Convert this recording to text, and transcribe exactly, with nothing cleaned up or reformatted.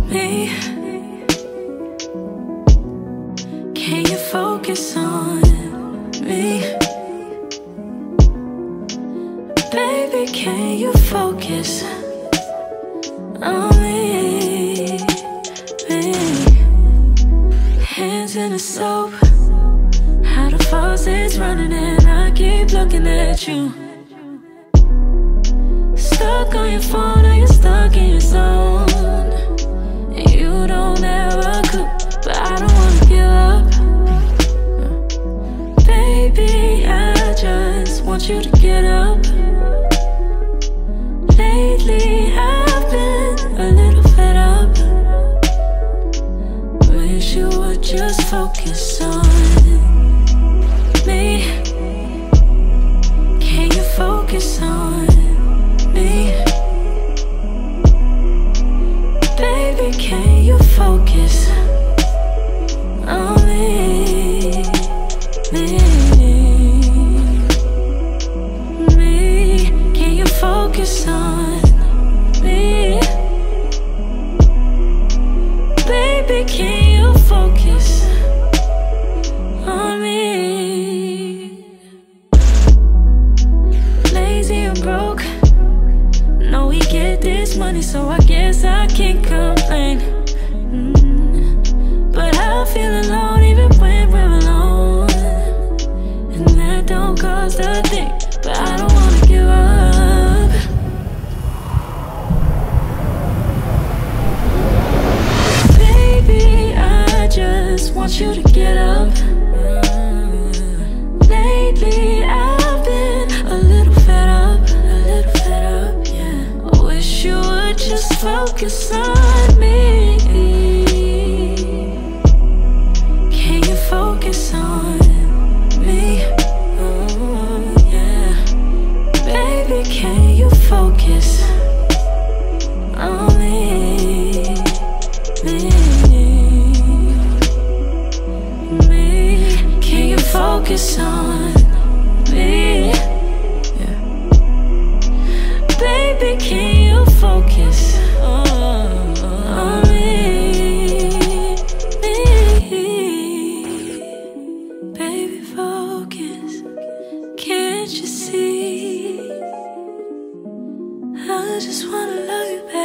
me. Can you focus on me? Baby, can you focus on me? me? Hands in the soap, how the faucet's running and I keep looking at you. Stuck on your phone or you're stuck in your zone, and you don't have a clue, but I don't wanna give up. Baby, I just want you to get up. Lately I've been a little fed up. Wish you would just focus on me. Can you focus on me? Baby, can you focus on me? Me, me. Can you focus on me? Baby, can you focus on me? Lazy and broke, know we get this money, so I guess I can't complain. mm. But I feel alone even when we're alone, and that don't cost a thing, but I don't wanna give up. Baby, I just want you to get up. Lately I've been a little fed up, a little fed up, yeah. I wish you would just focus on me. Can you focus on me? Oh, yeah. Baby, can you focus on me? Me, me. Can you focus on me? Yeah. Baby, can you focus on, on me? me? Baby, focus. Can't you see? I just wanna love you, baby.